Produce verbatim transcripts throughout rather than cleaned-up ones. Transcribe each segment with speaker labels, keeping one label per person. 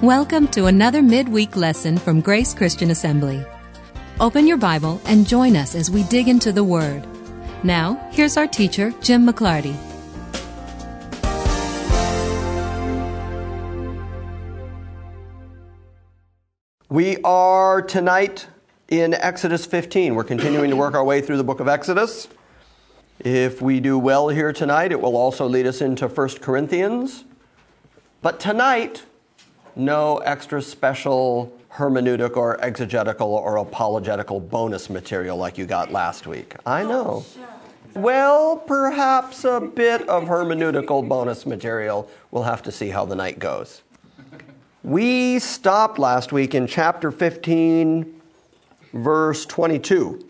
Speaker 1: Welcome to another midweek lesson from Grace Christian Assembly. Open your Bible and join us as we dig into the Word. Now, here's our teacher, Jim McClarty.
Speaker 2: We are tonight in Exodus fifteen. We're continuing to work our way through the book of Exodus. If we do well here tonight, it will also lead us into First Corinthians. But tonight, no extra special hermeneutic or exegetical or apologetical bonus material like you got last week. I know. Well, perhaps a bit of hermeneutical bonus material. We'll have to see how the night goes. We stopped last week in chapter fifteen, verse twenty-two.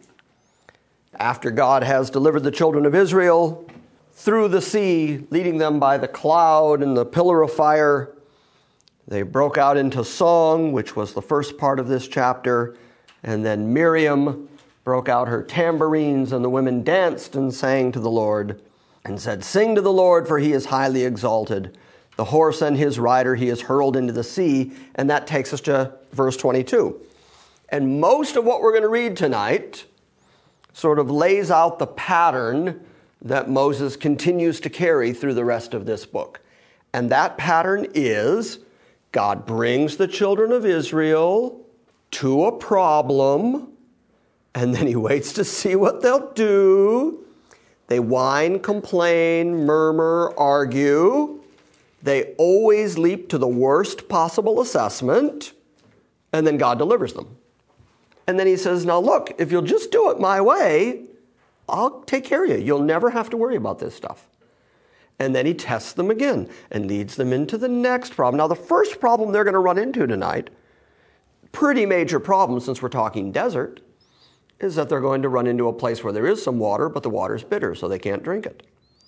Speaker 2: After God has delivered the children of Israel through the sea, leading them by the cloud and the pillar of fire, they broke out into song, which was the first part of this chapter, and then Miriam broke out her tambourines, and the women danced and sang to the Lord and said, "Sing to the Lord, for he is highly exalted. The horse and his rider he has hurled into the sea." And that takes us to verse twenty-two. And most of what we're going to read tonight sort of lays out the pattern that Moses continues to carry through the rest of this book. And that pattern is God brings the children of Israel to a problem, and then he waits to see what they'll do. They whine, complain, murmur, argue. They always leap to the worst possible assessment, and then God delivers them. And then he says, now look, if you'll just do it my way, I'll take care of you. You'll never have to worry about this stuff. And then he tests them again and leads them into the next problem. Now, the first problem they're going to run into tonight, pretty major problem since we're talking desert, is that they're going to run into a place where there is some water, but the water's bitter, so they can't drink it.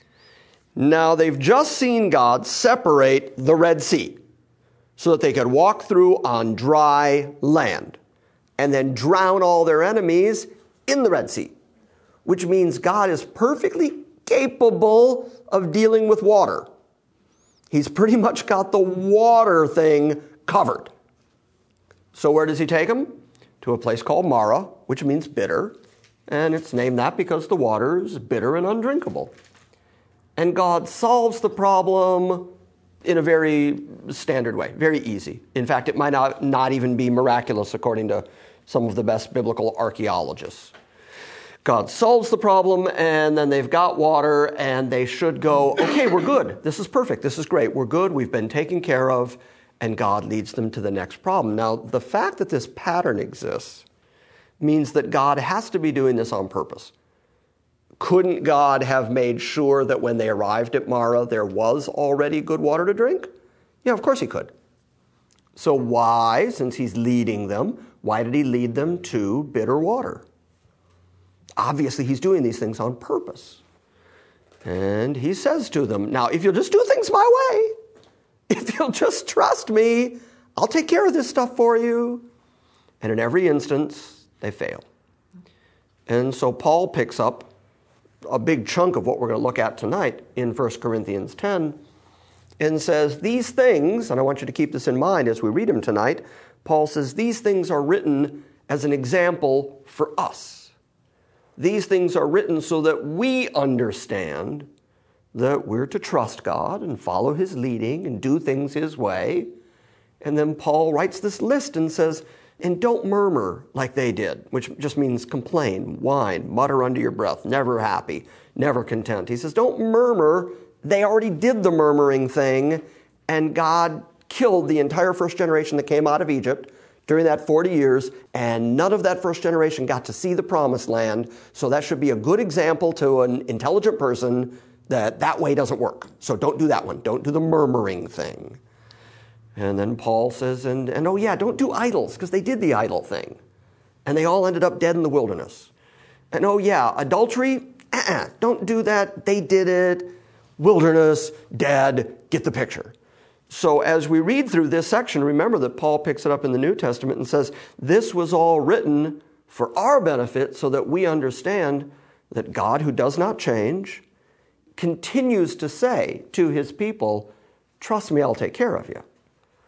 Speaker 2: Now, they've just seen God separate the Red Sea so that they could walk through on dry land and then drown all their enemies in the Red Sea, which means God is perfectly capable of dealing with water. He's pretty much got the water thing covered. So where does he take them? To a place called Marah, which means bitter, and it's named that because the water is bitter and undrinkable. And God solves the problem in a very standard way, very easy. In fact, it might not, not even be miraculous according to some of the best biblical archaeologists. God solves the problem, and then they've got water, and they should go, okay, we're good. This is perfect. This is great. We're good. We've been taken care of, and God leads them to the next problem. Now, the fact that this pattern exists means that God has to be doing this on purpose. Couldn't God have made sure that when they arrived at Marah, there was already good water to drink? Yeah, of course he could. So why, since he's leading them, why did he lead them to bitter water? Obviously, he's doing these things on purpose. And he says to them, now, if you'll just do things my way, if you'll just trust me, I'll take care of this stuff for you. And in every instance, they fail. And so Paul picks up a big chunk of what we're going to look at tonight in First Corinthians ten and says, these things, and I want you to keep this in mind as we read them tonight, Paul says, these things are written as an example for us. These things are written so that we understand that we're to trust God and follow his leading and do things his way. And then Paul writes this list and says, and don't murmur like they did, which just means complain, whine, mutter under your breath, never happy, never content. He says, don't murmur. They already did the murmuring thing, and God killed the entire first generation that came out of Egypt during that forty years, and none of that first generation got to see the promised land. So that should be a good example to an intelligent person that that way doesn't work. So don't do that one. Don't do the murmuring thing. And then Paul says, and, and oh yeah, don't do idols, because they did the idol thing. And they all ended up dead in the wilderness. And oh yeah, adultery, uh-uh, don't do that. They did it. Wilderness, dead, get the picture. So as we read through this section, remember that Paul picks it up in the New Testament and says, this was all written for our benefit so that we understand that God, who does not change, continues to say to his people, trust me, I'll take care of you.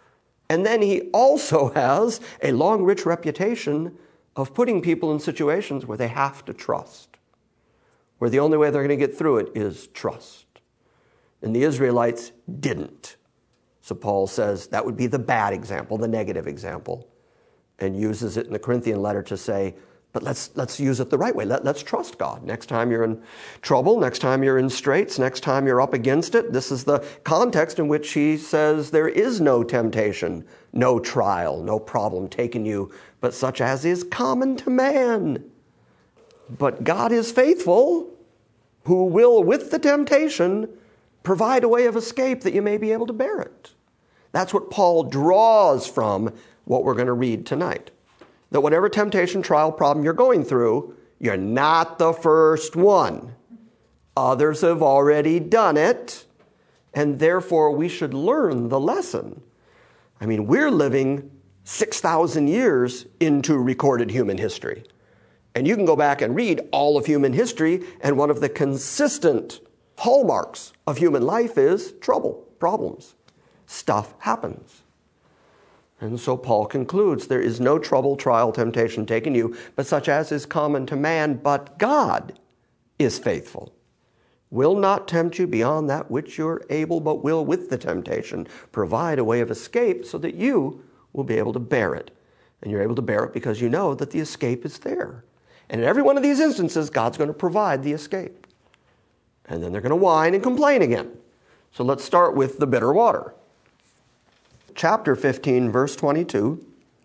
Speaker 2: And then he also has a long, rich reputation of putting people in situations where they have to trust, where the only way they're going to get through it is trust. And the Israelites didn't. So Paul says that would be the bad example, the negative example, and uses it in the Corinthian letter to say, but let's let's use it the right way. Let, let's trust God. Next time you're in trouble, next time you're in straits, next time you're up against it, this is the context in which he says there is no temptation, no trial, no problem taken you, but such as is common to man. But God is faithful, who will, with the temptation, provide a way of escape that you may be able to bear it. That's what Paul draws from what we're going to read tonight. That whatever temptation, trial, problem you're going through, you're not the first one. Others have already done it, and therefore we should learn the lesson. I mean, we're living six thousand years into recorded human history. And you can go back and read all of human history, and one of the consistent hallmarks of human life is trouble, problems. Stuff happens. And so Paul concludes, there is no trouble, trial, temptation taken you, but such as is common to man, but God is faithful. Will not tempt you beyond that which you're able, but will with the temptation provide a way of escape so that you will be able to bear it. And you're able to bear it because you know that the escape is there. And in every one of these instances, God's going to provide the escape. And then they're going to whine and complain again. So let's start with the bitter water. Chapter fifteen, verse twenty-two.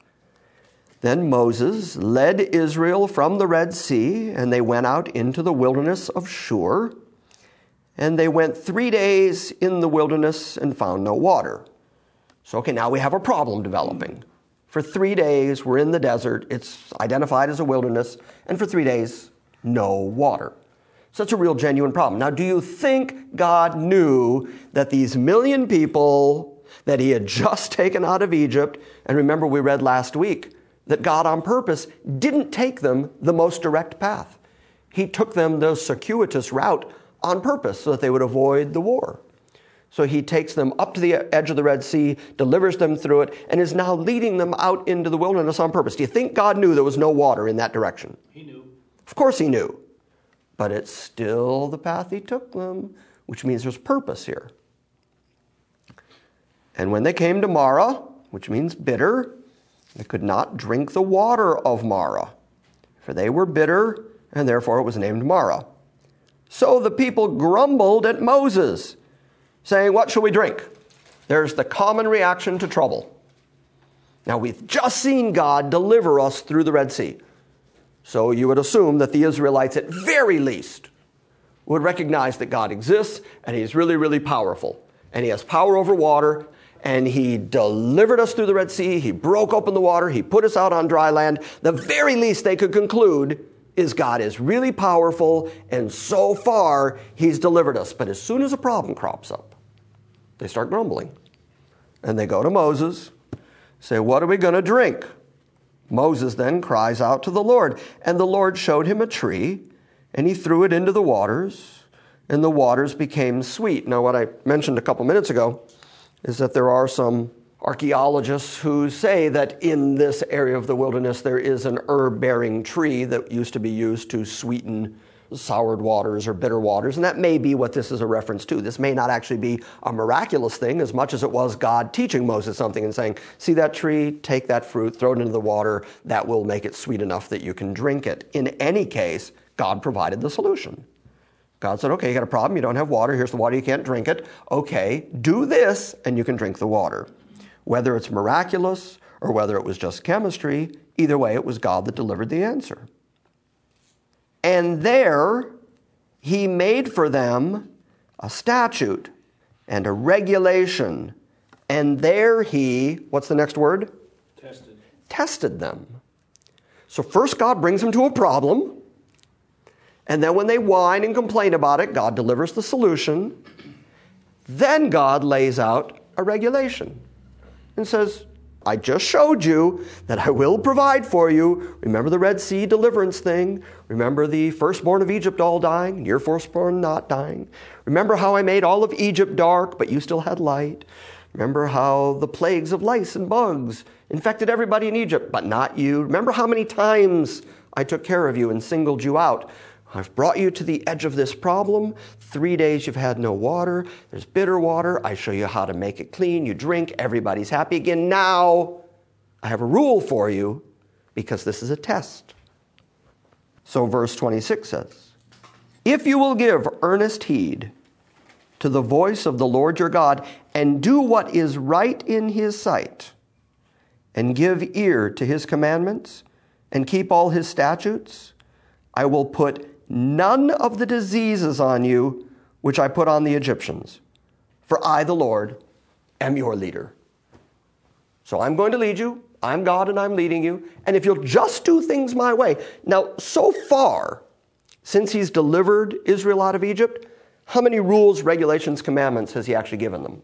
Speaker 2: Then Moses led Israel from the Red Sea, and they went out into the wilderness of Shur. And they went three days in the wilderness and found no water. So, okay, now we have a problem developing. For three days, we're in the desert. It's identified as a wilderness. And for three days, no water. So it's a real genuine problem. Now, do you think God knew that these million people that he had just taken out of Egypt, and remember we read last week that God on purpose didn't take them the most direct path. He took them the circuitous route on purpose so that they would avoid the war. So he takes them up to the edge of the Red Sea, delivers them through it, and is now leading them out into the wilderness on purpose. Do you think God knew there was no water in that direction?
Speaker 3: He knew.
Speaker 2: Of course he knew. But it's still the path he took them, which means there's purpose here. And when they came to Marah, which means bitter, they could not drink the water of Marah, for they were bitter, and therefore it was named Marah. So the people grumbled at Moses, saying, what shall we drink? There's the common reaction to trouble. Now, we've just seen God deliver us through the Red Sea. So you would assume that the Israelites, at very least, would recognize that God exists, and he's really, really powerful. And he has power over water, and he delivered us through the Red Sea. He broke open the water. He put us out on dry land. The very least they could conclude is God is really powerful, and so far he's delivered us. But as soon as a problem crops up, they start grumbling. And they go to Moses, say, what are we going to drink? Moses then cries out to the Lord, and the Lord showed him a tree, and he threw it into the waters, and the waters became sweet. Now, what I mentioned a couple minutes ago is that there are some archaeologists who say that in this area of the wilderness there is an herb-bearing tree that used to be used to sweeten soured waters or bitter waters, and that may be what this is a reference to. This may not actually be a miraculous thing as much as it was God teaching Moses something and saying, see that tree, take that fruit, throw it into the water, that will make it sweet enough that you can drink it. In any case, God provided the solution. God said, okay, you got a problem, you don't have water, here's the water, you can't drink it. Okay, do this and you can drink the water. Whether it's miraculous or whether it was just chemistry, either way, it was God that delivered the answer. And there he made for them a statute and a regulation. And there he, what's the next word?
Speaker 3: Tested.
Speaker 2: Tested them. So first God brings them to a problem. And then when they whine and complain about it, God delivers the solution. Then God lays out a regulation and says, I just showed you that I will provide for you. Remember the Red Sea deliverance thing. Remember the firstborn of Egypt all dying, your firstborn not dying. Remember how I made all of Egypt dark, but you still had light. Remember how the plagues of lice and bugs infected everybody in Egypt, but not you. Remember how many times I took care of you and singled you out. I've brought you to the edge of this problem. Three days you've had no water. There's bitter water. I show you how to make it clean. You drink. Everybody's happy again. Now I have a rule for you because this is a test. So verse twenty-six says, if you will give earnest heed to the voice of the Lord your God and do what is right in his sight and give ear to his commandments and keep all his statutes, I will put none of the diseases on you which I put on the Egyptians. For I, the Lord, am your leader. So I'm going to lead you. I'm God and I'm leading you. And if you'll just do things my way. Now, so far, since he's delivered Israel out of Egypt, how many rules, regulations, commandments has he actually given them?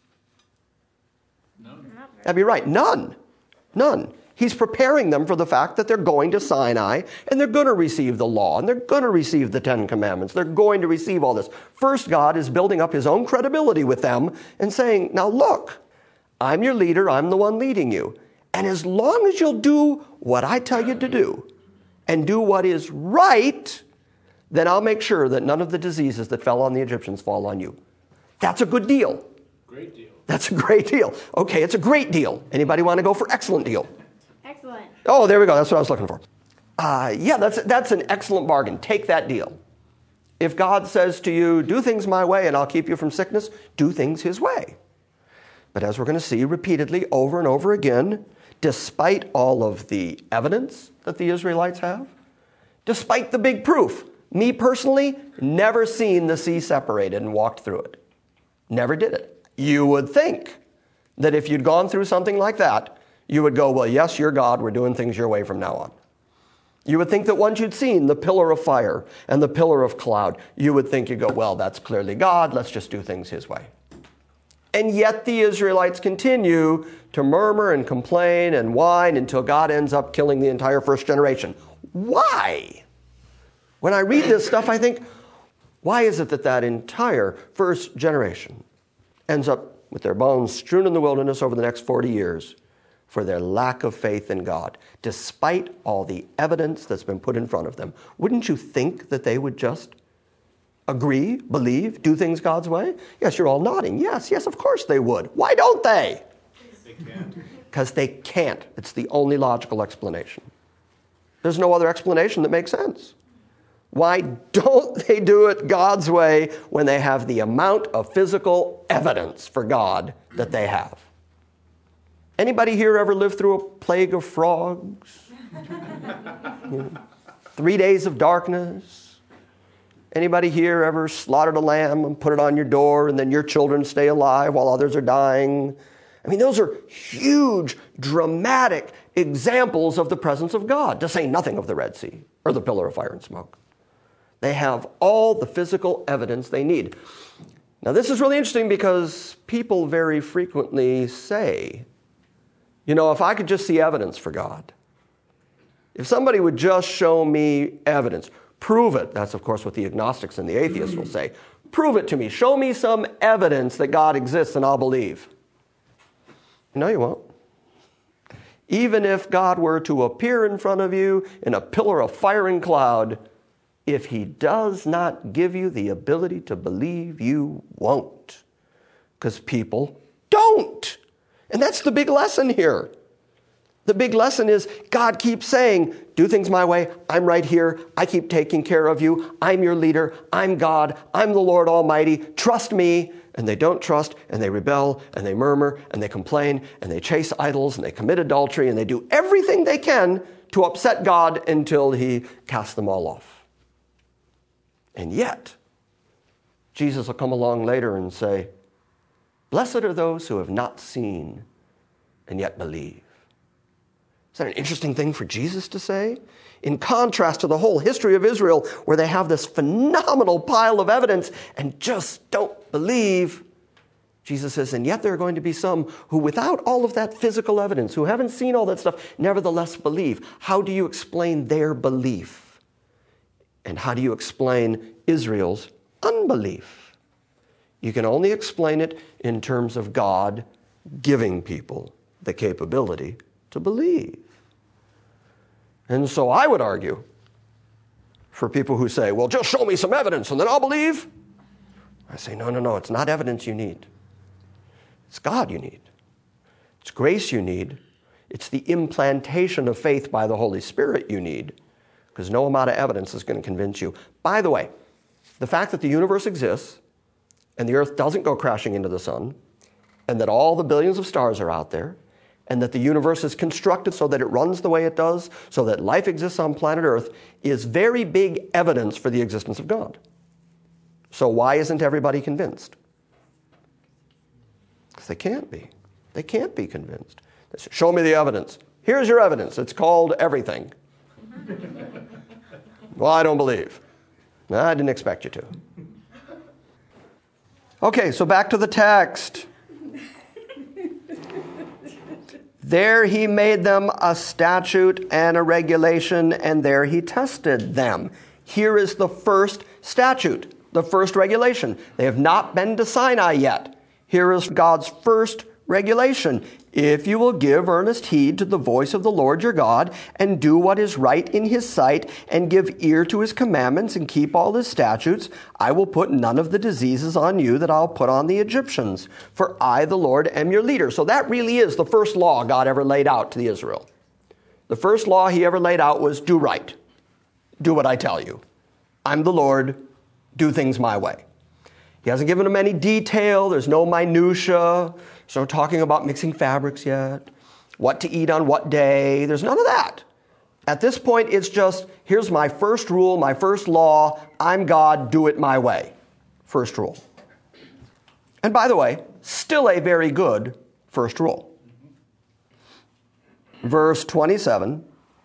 Speaker 3: None.
Speaker 2: That'd be right. None. None. He's preparing them for the fact that they're going to Sinai and they're going to receive the law and they're going to receive the Ten Commandments. They're going to receive all this. First, God is building up his own credibility with them and saying, now look, I'm your leader. I'm the one leading you. And as long as you'll do what I tell you to do and do what is right, then I'll make sure that none of the diseases that fell on the Egyptians fall on you. That's a good deal.
Speaker 3: Great deal.
Speaker 2: That's a great deal. Okay, it's a great deal. Anybody want to go for excellent deal?
Speaker 4: Excellent.
Speaker 2: Oh, there we go. That's what I was looking for. Uh, yeah, that's, that's an excellent bargain. Take that deal. If God says to you, do things my way and I'll keep you from sickness, do things his way. But as we're going to see repeatedly over and over again, despite all of the evidence that the Israelites have, despite the big proof, me personally, never seen the sea separated and walked through it. Never did it. You would think that if you'd gone through something like that, you would go, well, yes, you're God. We're doing things your way from now on. You would think that once you'd seen the pillar of fire and the pillar of cloud, you would think, you go, well, that's clearly God. Let's just do things his way. And yet the Israelites continue to murmur and complain and whine until God ends up killing the entire first generation. Why? When I read this stuff, I think, why is it that that entire first generation ends up with their bones strewn in the wilderness over the next forty years for their lack of faith in God, despite all the evidence that's been put in front of them? Wouldn't you think that they would just agree, believe, do things God's way? Yes, you're all nodding. Yes, yes, of course they would. Why don't they?
Speaker 3: They can't.
Speaker 2: Because they can't. It's the only logical explanation. There's no other explanation that makes sense. Why don't they do it God's way when they have the amount of physical evidence for God that they have? Anybody here ever lived through a plague of frogs? You know, three days of darkness? Anybody here ever slaughtered a lamb and put it on your door and then your children stay alive while others are dying? I mean, those are huge, dramatic examples of the presence of God, to say nothing of the Red Sea or the pillar of fire and smoke. They have all the physical evidence they need. Now, this is really interesting because people very frequently say, you know, if I could just see evidence for God, if somebody would just show me evidence, prove it. That's, of course, what the agnostics and the atheists will say. Prove it to me. Show me some evidence that God exists and I'll believe. No, you won't. Even if God were to appear in front of you in a pillar of fire and cloud, if he does not give you the ability to believe, you won't. Because people don't. And that's the big lesson here. The big lesson is God keeps saying, do things my way. I'm right here. I keep taking care of you. I'm your leader. I'm God. I'm the Lord Almighty. Trust me. And they don't trust, and they rebel, and they murmur, and they complain, and they chase idols, and they commit adultery, and they do everything they can to upset God until he casts them all off. And yet, Jesus will come along later and say, blessed are those who have not seen and yet believe. Is that an interesting thing for Jesus to say? In contrast to the whole history of Israel, where they have this phenomenal pile of evidence and just don't believe, Jesus says, and yet there are going to be some who, without all of that physical evidence, who haven't seen all that stuff, nevertheless believe. How do you explain their belief? And how do you explain Israel's unbelief? You can only explain it in terms of God giving people the capability to believe. And so I would argue for people who say, well, just show me some evidence and then I'll believe. I say, no, no, no, it's not evidence you need. It's God you need. It's grace you need. It's the implantation of faith by the Holy Spirit you need, because no amount of evidence is going to convince you. By the way, the fact that the universe exists and the earth doesn't go crashing into the sun, and that all the billions of stars are out there, and that the universe is constructed so that it runs the way it does, so that life exists on planet Earth, is very big evidence for the existence of God. So why isn't everybody convinced? Because they can't be. They can't be convinced. They say, show me the evidence. Here's your evidence. It's called everything. Well, I don't believe. No, I didn't expect you to. Okay, so back to the text. There he made them a statute and a regulation, and there he tested them. Here is the first statute, the first regulation. They have not been to Sinai yet. Here is God's first regulation. If you will give earnest heed to the voice of the Lord your God, and do what is right in his sight, and give ear to his commandments, and keep all his statutes, I will put none of the diseases on you that I'll put on the Egyptians. For I, the Lord, am your leader. So that really is the first law God ever laid out to the Israel. The first law he ever laid out was do right. Do what I tell you. I'm the Lord. Do things my way. He hasn't given them any detail. There's no minutia. There's no talking about mixing fabrics yet. What to eat on what day. There's none of that. At this point, it's just, here's my first rule, my first law. I'm God. Do it my way. First rule. And by the way, still a very good first rule. Verse twenty-seven.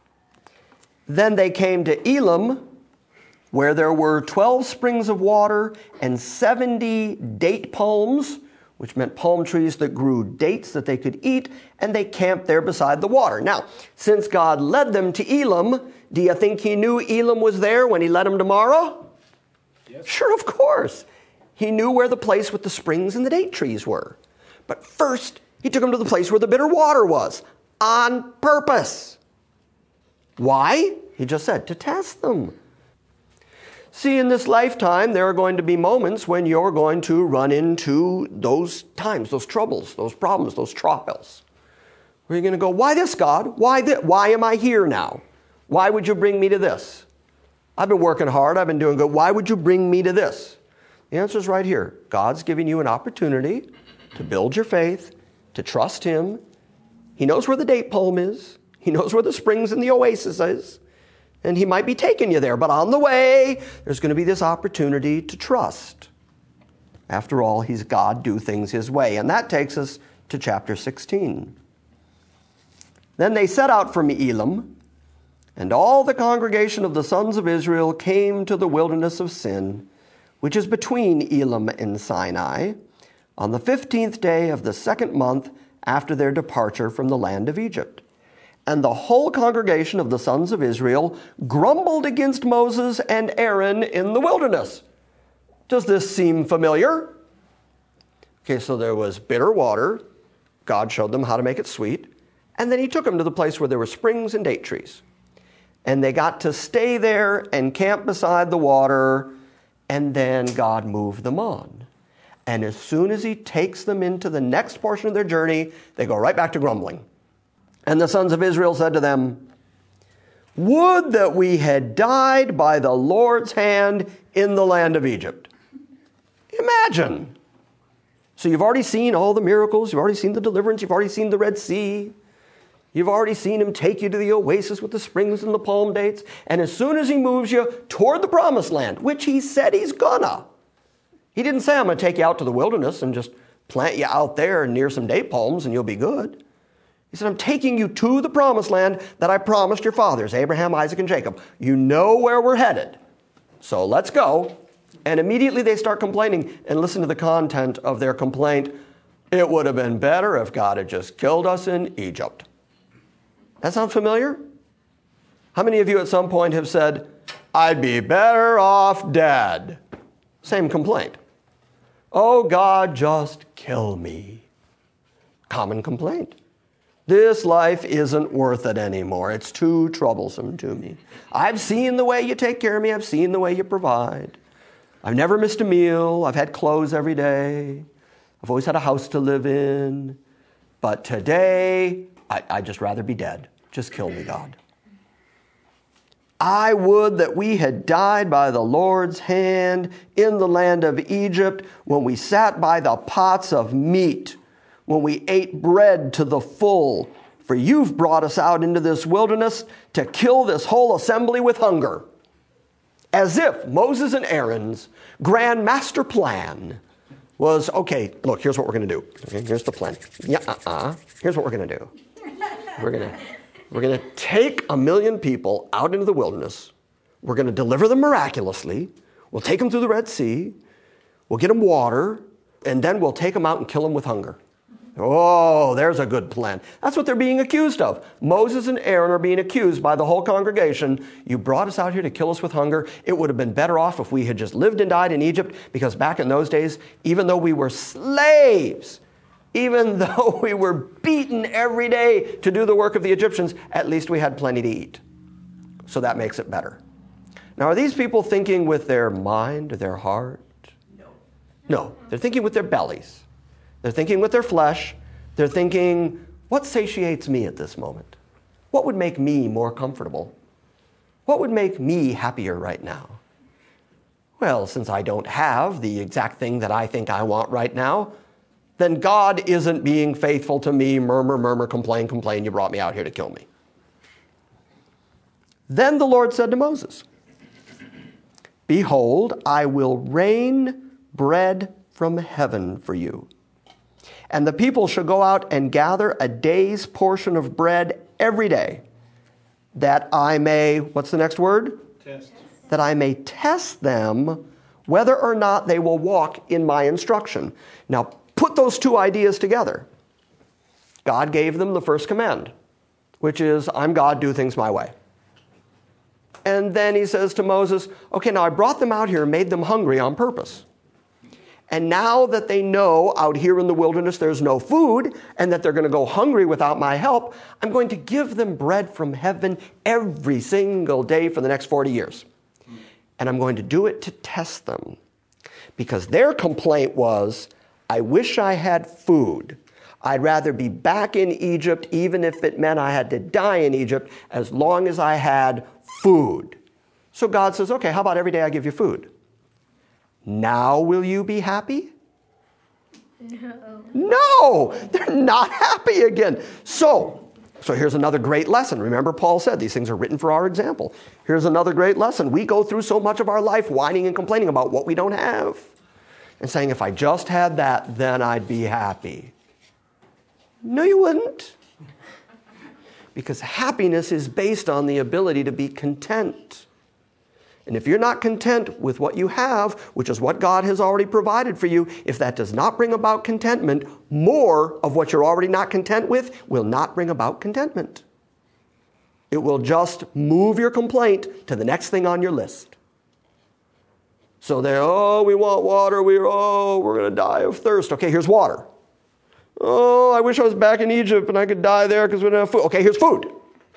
Speaker 2: Then they came to Elim, where there were twelve springs of water and seventy date palms, which meant palm trees that grew dates that they could eat, and they camped there beside the water. Now, since God led them to Elim, do you think he knew Elim was there when he led them to Marah? Yes. Sure, of course. He knew where the place with the springs and the date trees were. But first, he took them to the place where the bitter water was, on purpose. Why? He just said, to test them. See, in this lifetime, there are going to be moments when you're going to run into those times, those troubles, those problems, those trials. Where you're going to go, why this, God? Why this? Why am I here now? Why would you bring me to this? I've been working hard. I've been doing good. Why would you bring me to this? The answer is right here. God's giving you an opportunity to build your faith, to trust him. He knows where the date palm is. He knows where the springs and the oasis is. And he might be taking you there, but on the way, there's going to be this opportunity to trust. After all, he's God, do things his way. And that takes us to chapter sixteen. Then they set out from Elim, and all the congregation of the sons of Israel came to the wilderness of Sin, which is between Elim and Sinai, on the fifteenth day of the second month after their departure from the land of Egypt. And the whole congregation of the sons of Israel grumbled against Moses and Aaron in the wilderness. Does this seem familiar? Okay, so there was bitter water. God showed them how to make it sweet. And then he took them to the place where there were springs and date trees. And they got to stay there and camp beside the water. And then God moved them on. And as soon as he takes them into the next portion of their journey, they go right back to grumbling. And the sons of Israel said to them, would that we had died by the Lord's hand in the land of Egypt. Imagine. So you've already seen all the miracles. You've already seen the deliverance. You've already seen the Red Sea. You've already seen him take you to the oasis with the springs and the palm dates. And as soon as he moves you toward the promised land, which he said he's gonna. He didn't say, I'm going to take you out to the wilderness and just plant you out there near some date palms and you'll be good. He said, I'm taking you to the promised land that I promised your fathers, Abraham, Isaac, and Jacob. You know where we're headed. So let's go. And immediately they start complaining. And listen to the content of their complaint. It would have been better if God had just killed us in Egypt. That sound familiar? How many of you at some point have said, I'd be better off dead? Same complaint. Oh, God, just kill me. Common complaint. This life isn't worth it anymore. It's too troublesome to me. I've seen the way you take care of me. I've seen the way you provide. I've never missed a meal. I've had clothes every day. I've always had a house to live in. But today, I, I'd just rather be dead. Just kill me, God. I would that we had died by the Lord's hand in the land of Egypt when we sat by the pots of meat, when we ate bread to the full. For you've brought us out into this wilderness to kill this whole assembly with hunger. As if Moses and Aaron's grand master plan was, okay, look, here's what we're going to do. Okay, here's the plan. Yeah, uh-uh. Here's what we're going to do. We're going to we're going to take a million people out into the wilderness. We're going to deliver them miraculously. We'll take them through the Red Sea. We'll get them water. And then we'll take them out and kill them with hunger. Oh, there's a good plan. That's what they're being accused of. Moses and Aaron are being accused by the whole congregation. You brought us out here to kill us with hunger. It would have been better off if we had just lived and died in Egypt, because back in those days, even though we were slaves, even though we were beaten every day to do the work of the Egyptians, at least we had plenty to eat. So that makes it better. Now, are these people thinking with their mind or their heart? No. No, they're thinking with their bellies. They're thinking with their flesh. They're thinking, what satiates me at this moment? What would make me more comfortable? What would make me happier right now? Well, since I don't have the exact thing that I think I want right now, then God isn't being faithful to me. Murmur, murmur, complain, complain. You brought me out here to kill me. Then the Lord said to Moses, behold, I will rain bread from heaven for you. And the people shall go out and gather a day's portion of bread every day, that I may, what's the next word?
Speaker 3: Test.
Speaker 2: That I may test them whether or not they will walk in my instruction. Now, put those two ideas together. God gave them the first command, which is, I'm God, do things my way. And then he says to Moses, okay, now I brought them out here and made them hungry on purpose. And now that they know out here in the wilderness there's no food and that they're going to go hungry without my help, I'm going to give them bread from heaven every single day for the next forty years. And I'm going to do it to test them. Because their complaint was, I wish I had food. I'd rather be back in Egypt, even if it meant I had to die in Egypt, as long as I had food. So God says, okay, how about every day I give you food? Now will you be happy?
Speaker 4: No.
Speaker 2: No, they're not happy again. So, so here's another great lesson. Remember, Paul said these things are written for our example. Here's another great lesson. We go through so much of our life whining and complaining about what we don't have and saying, if I just had that, then I'd be happy. No, you wouldn't. Because happiness is based on the ability to be content. And if you're not content with what you have, which is what God has already provided for you, if that does not bring about contentment, more of what you're already not content with will not bring about contentment. It will just move your complaint to the next thing on your list. So they, oh, we want water. We, oh, we're going to die of thirst. Okay, here's water. Oh, I wish I was back in Egypt and I could die there because we don't have food. Okay, here's food.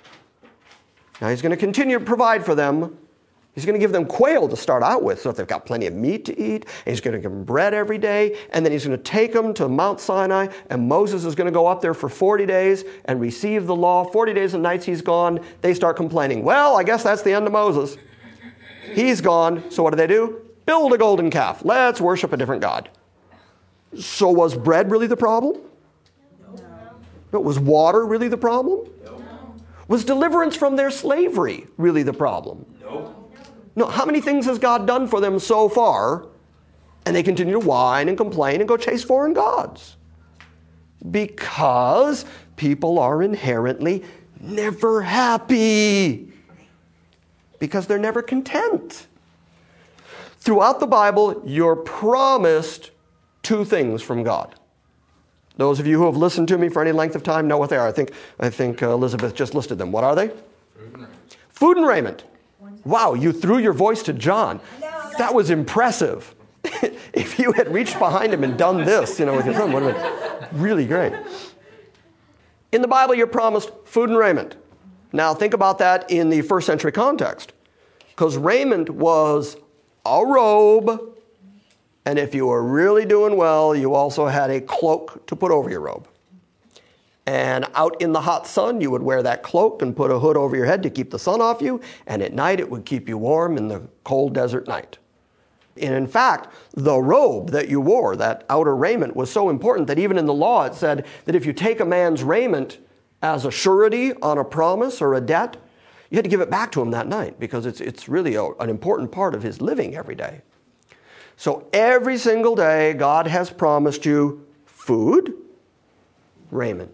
Speaker 2: Now he's going to continue to provide for them. He's going to give them quail to start out with, so that they've got plenty of meat to eat. And he's going to give them bread every day. And then he's going to take them to Mount Sinai. And Moses is going to go up there for forty days and receive the law. forty days and nights he's gone. They start complaining. Well, I guess that's the end of Moses. He's gone. So what do they do? Build a golden calf. Let's worship a different god. So was bread really the problem?
Speaker 4: No.
Speaker 2: But was water really the problem?
Speaker 3: No.
Speaker 2: Was deliverance from their slavery really the problem?
Speaker 3: No.
Speaker 2: No, how many things has God done for them so far? And they continue to whine and complain and go chase foreign gods. Because people are inherently never happy. Because they're never content. Throughout the Bible, you're promised two things from God. Those of you who have listened to me for any length of time know what they are. I think, I think uh, Elizabeth just listed them. What are they?
Speaker 3: Food and raiment.
Speaker 2: Food and raiment. Wow, you threw your voice to John. That was impressive. If you had reached behind him and done this, you know, with your thumb, would have been really great. In the Bible, you're promised food and raiment. Now, think about that in the first century context. Because raiment was a robe, and if you were really doing well, you also had a cloak to put over your robe. And out in the hot sun, you would wear that cloak and put a hood over your head to keep the sun off you, and at night it would keep you warm in the cold desert night. And in fact, the robe that you wore, that outer raiment, was so important that even in the law it said that if you take a man's raiment as a surety on a promise or a debt, you had to give it back to him that night because it's, it's really a, an important part of his living every day. So every single day, God has promised you food, raiment.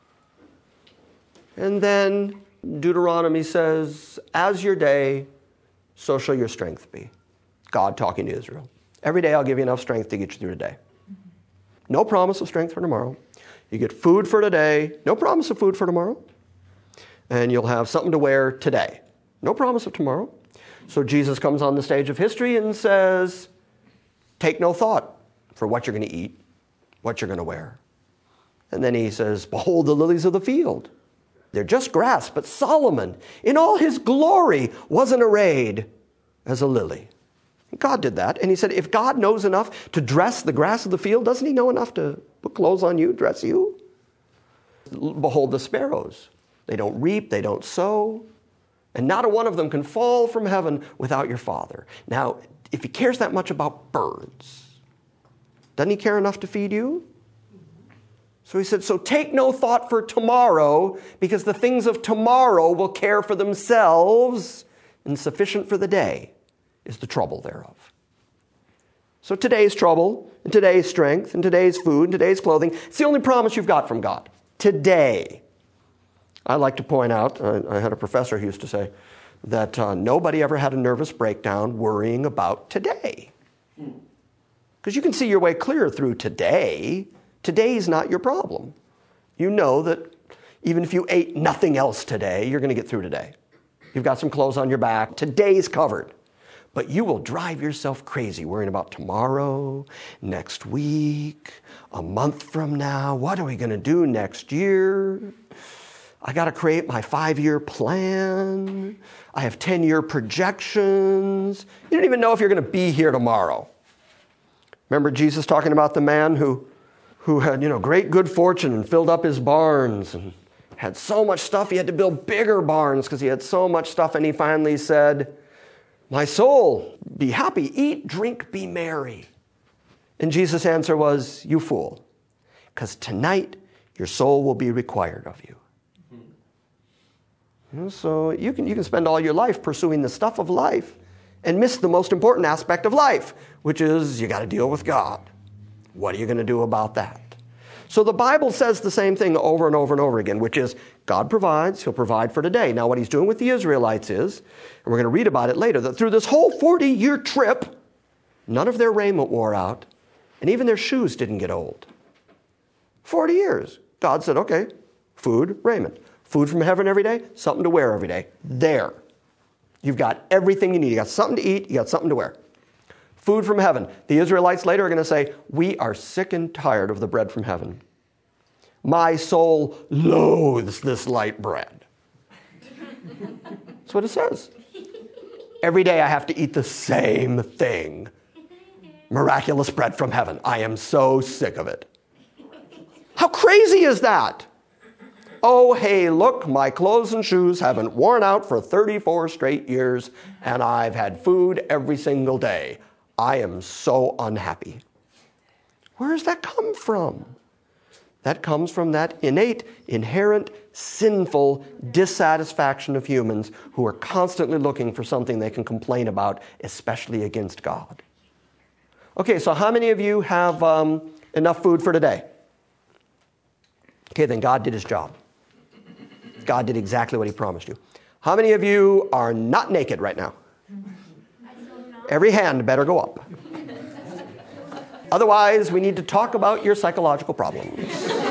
Speaker 2: And then Deuteronomy says, as your day, so shall your strength be. God talking to Israel. Every day I'll give you enough strength to get you through today. No promise of strength for tomorrow. You get food for today. No promise of food for tomorrow. And you'll have something to wear today. No promise of tomorrow. So Jesus comes on the stage of history and says, take no thought for what you're going to eat, what you're going to wear. And then he says, behold the lilies of the field. They're just grass, but Solomon, in all his glory, wasn't arrayed as a lily. God did that. And he said, if God knows enough to dress the grass of the field, doesn't he know enough to put clothes on you, dress you? Behold the sparrows. They don't reap, they don't sow, and not a one of them can fall from heaven without your Father. Now, if he cares that much about birds, doesn't he care enough to feed you? So he said, so take no thought for tomorrow, because the things of tomorrow will care for themselves, and sufficient for the day is the trouble thereof. So today's trouble, and today's strength, and today's food, and today's clothing, it's the only promise you've got from God. Today. I like to point out, uh, I had a professor who used to say that uh, nobody ever had a nervous breakdown worrying about today. Because you can see your way clear through today. Today's not your problem. You know that even if you ate nothing else today, you're going to get through today. You've got some clothes on your back. Today's covered. But you will drive yourself crazy worrying about tomorrow, next week, a month from now. What are we going to do next year? I got to create my five-year plan. I have ten-year projections. You don't even know if you're going to be here tomorrow. Remember Jesus talking about the man who, who had, you know, great good fortune and filled up his barns and had so much stuff he had to build bigger barns because he had so much stuff, and he finally said, my soul, be happy, eat, drink, be merry. And Jesus' answer was, you fool, because tonight your soul will be required of you. You know, so you can, you can spend all your life pursuing the stuff of life and miss the most important aspect of life, which is you got to deal with God. What are you going to do about that? So the Bible says the same thing over and over and over again, which is God provides, he'll provide for today. Now what he's doing with the Israelites is, and we're going to read about it later, that through this whole forty-year trip, none of their raiment wore out, and even their shoes didn't get old. forty years. God said, okay, food, raiment. Food from heaven every day, something to wear every day. There. You've got everything you need. You got something to eat, you got something to wear. Food from heaven. The Israelites later are going to say, we are sick and tired of the bread from heaven. My soul loathes this light bread. That's what it says. Every day I have to eat the same thing. Miraculous bread from heaven. I am so sick of it. How crazy is that? Oh, hey, look, my clothes and shoes haven't worn out for thirty-four straight years, and I've had food every single day. I am so unhappy. Where does that come from? That comes from that innate, inherent, sinful dissatisfaction of humans who are constantly looking for something they can complain about, especially against God. Okay, so how many of you have um, enough food for today? Okay, then God did his job. God did exactly what he promised you. How many of you are not naked right now? Every hand better go up. Otherwise, we need to talk about your psychological problems.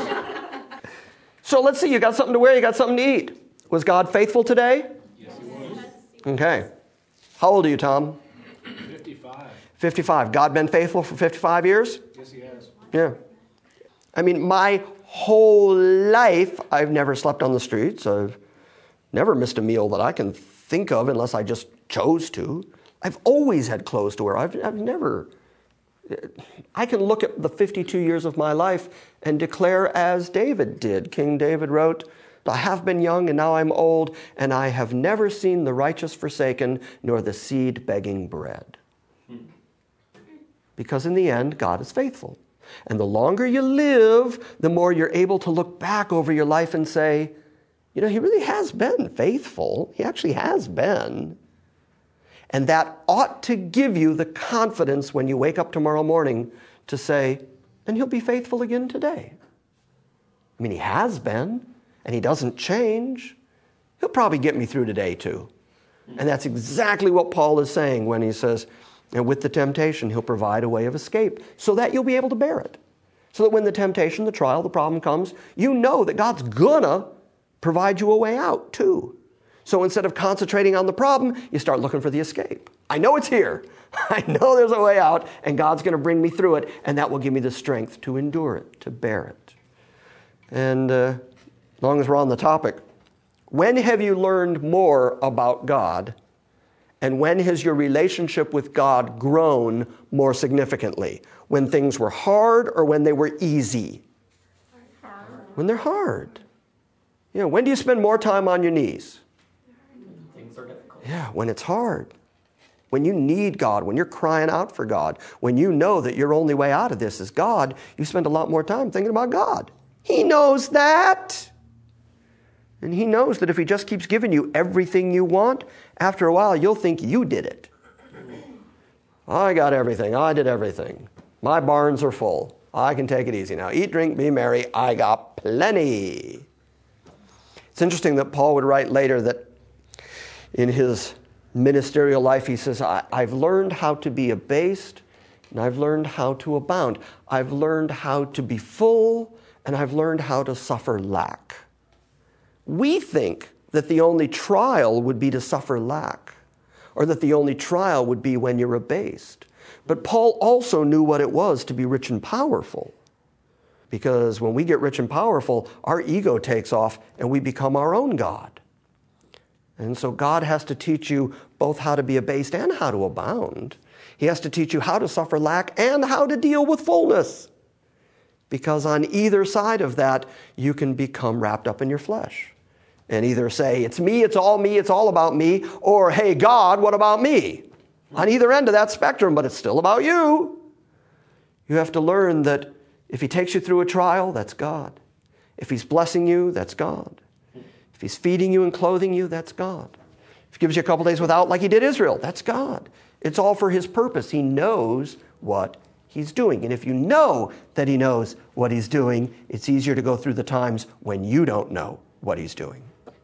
Speaker 2: So let's see, you got something to wear, you got something to eat. Was God faithful today?
Speaker 3: Yes, he was.
Speaker 2: Okay. How old are you, Tom?
Speaker 3: fifty-five.
Speaker 2: fifty-five. God been faithful for fifty-five years?
Speaker 3: Yes, he has.
Speaker 2: Yeah. I mean, my whole life, I've never slept on the streets. I've never missed a meal that I can think of unless I just chose to. I've always had clothes to wear. I've, I've never... I can look at the fifty-two years of my life and declare as David did. King David wrote, I have been young and now I'm old, and I have never seen the righteous forsaken, nor the seed begging bread. Because in the end, God is faithful. And the longer you live, the more you're able to look back over your life and say, you know, he really has been faithful. He actually has been. And that ought to give you the confidence when you wake up tomorrow morning to say, and he'll be faithful again today. I mean, he has been, and he doesn't change. He'll probably get me through today too. And that's exactly what Paul is saying when he says, and with the temptation, he'll provide a way of escape so that you'll be able to bear it. So that when the temptation, the trial, the problem comes, you know that God's gonna provide you a way out too. So instead of concentrating on the problem, you start looking for the escape. I know it's here. I know there's a way out, and God's going to bring me through it, and that will give me the strength to endure it, to bear it. And uh, as long as we're on the topic, when have you learned more about God, and when has your relationship with God grown more significantly? When things were hard or when they were easy?
Speaker 4: Hard.
Speaker 2: When they're hard. You know, when do you spend more time on your knees? Yeah, when it's hard. When you need God, when you're crying out for God, when you know that your only way out of this is God, you spend a lot more time thinking about God. He knows that. And he knows that if he just keeps giving you everything you want, after a while you'll think you did it. I got everything. I did everything. My barns are full. I can take it easy now. Eat, drink, be merry. I got plenty. It's interesting that Paul would write later that in his ministerial life, he says, I, I've learned how to be abased, and I've learned how to abound. I've learned how to be full, and I've learned how to suffer lack. We think that the only trial would be to suffer lack, or that the only trial would be when you're abased. But Paul also knew what it was to be rich and powerful. Because when we get rich and powerful, our ego takes off, and we become our own God. And so God has to teach you both how to be abased and how to abound. He has to teach you how to suffer lack and how to deal with fullness. Because on either side of that, you can become wrapped up in your flesh. And either say, it's me, it's all me, it's all about me, or, hey, God, what about me? On either end of that spectrum, but it's still about you. You have to learn that if he takes you through a trial, that's God. If he's blessing you, that's God. If he's feeding you and clothing you, that's God. If he gives you a couple days without, like he did Israel, that's God. It's all for his purpose. He knows what he's doing. And if you know that he knows what he's doing, it's easier to go through the times when you don't know what he's doing.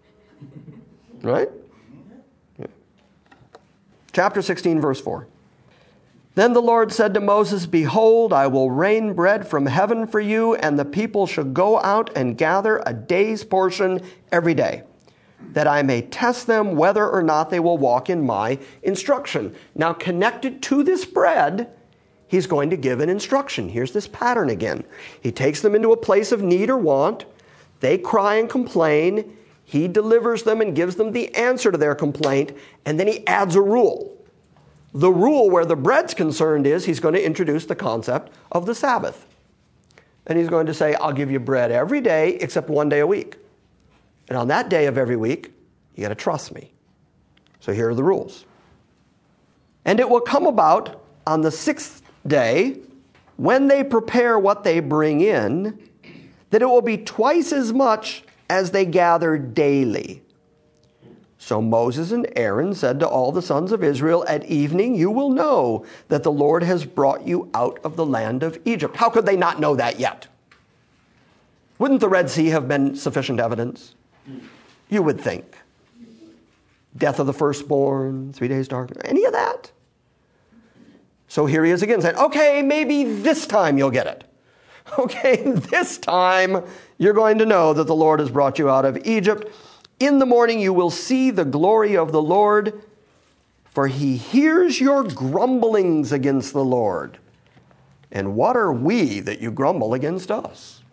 Speaker 2: Right? Yeah. Chapter sixteen, verse four. Then the Lord said to Moses, Behold, I will rain bread from heaven for you, and the people shall go out and gather a day's portion every day, that I may test them whether or not they will walk in my instruction. Now, connected to this bread, he's going to give an instruction. Here's this pattern again. He takes them into a place of need or want. They cry and complain. He delivers them and gives them the answer to their complaint, and then he adds a rule. The rule where the bread's concerned is he's going to introduce the concept of the Sabbath. And he's going to say, I'll give you bread every day except one day a week. And on that day of every week, you got to trust me. So here are the rules. And it will come about on the sixth day, when they prepare what they bring in, that it will be twice as much as they gather daily. So Moses and Aaron said to all the sons of Israel, At evening you will know that the Lord has brought you out of the land of Egypt. How could they not know that yet? Wouldn't the Red Sea have been sufficient evidence? You would think. Death of the firstborn, three days dark, any of that? So here he is again saying, okay, maybe this time you'll get it. Okay, this time you're going to know that the Lord has brought you out of Egypt. In the morning you will see the glory of the Lord, for he hears your grumblings against the Lord. And what are we that you grumble against us?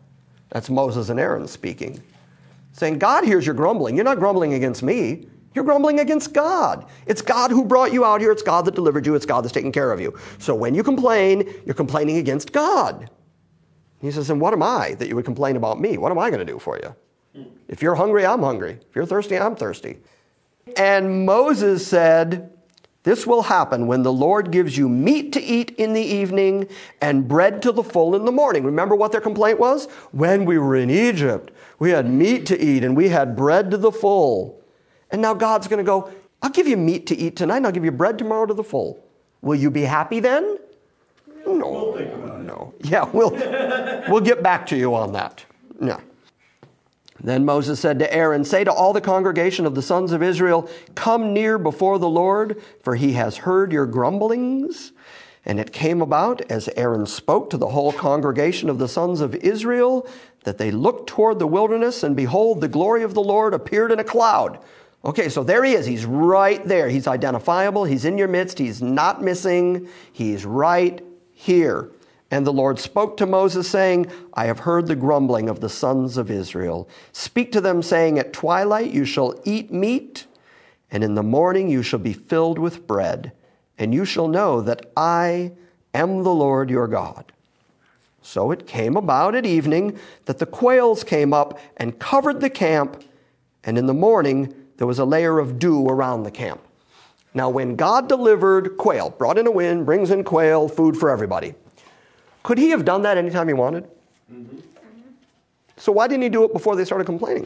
Speaker 2: That's Moses and Aaron speaking. Saying, God hears your grumbling. You're not grumbling against me. You're grumbling against God. It's God who brought you out here. It's God that delivered you. It's God that's taking care of you. So when you complain, you're complaining against God. He says, and what am I that you would complain about me? What am I going to do for you? If you're hungry, I'm hungry. If you're thirsty, I'm thirsty. And Moses said, this will happen when the Lord gives you meat to eat in the evening and bread to the full in the morning. Remember what their complaint was? When we were in Egypt, we had meat to eat and we had bread to the full. And now God's going to go, I'll give you meat to eat tonight and I'll give you bread tomorrow to the full. Will you be happy then? No, no. Yeah, we'll, we'll get back to you on that. No. Then Moses said to Aaron, say to all the congregation of the sons of Israel, come near before the Lord, for he has heard your grumblings. And it came about, as Aaron spoke to the whole congregation of the sons of Israel, that they looked toward the wilderness, and behold, the glory of the Lord appeared in a cloud. Okay, so there he is. He's right there. He's identifiable. He's in your midst. He's not missing. He's right here. And the Lord spoke to Moses, saying, I have heard the grumbling of the sons of Israel. Speak to them, saying, at twilight you shall eat meat, and in the morning you shall be filled with bread, and you shall know that I am the Lord your God. So it came about at evening that the quails came up and covered the camp, and in the morning there was a layer of dew around the camp. Now when God delivered quail, brought in a wind, brings in quail, food for everybody, could he have done that anytime he wanted? Mm-hmm. So why didn't he do it before they started complaining?